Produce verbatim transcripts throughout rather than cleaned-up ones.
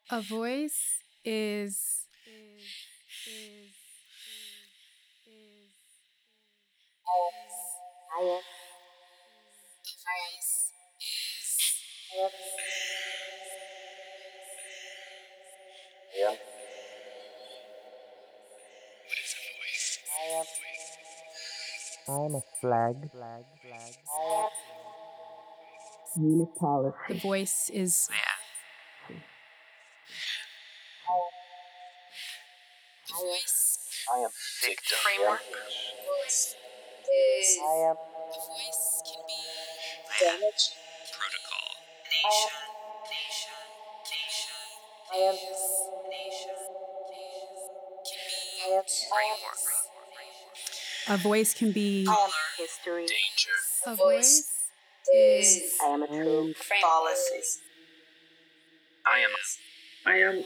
A voice is is is is I am. voice is I am. I am. I am a flag. I the voice is the voice I am victim. framework. Voice is I am. a voice can be Damage. protocol. I am. Nation, nation, nation, I am. nation, nation can be I am. framework. A voice can be I am history. danger. A voice is I am a I troop. am. Policies. I am I am.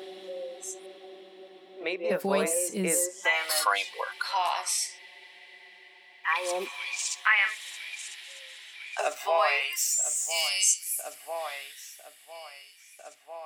Maybe the a voice voice is is damage. framework. Cause I am. I am A voice. a voice, a voice, a voice, a voice.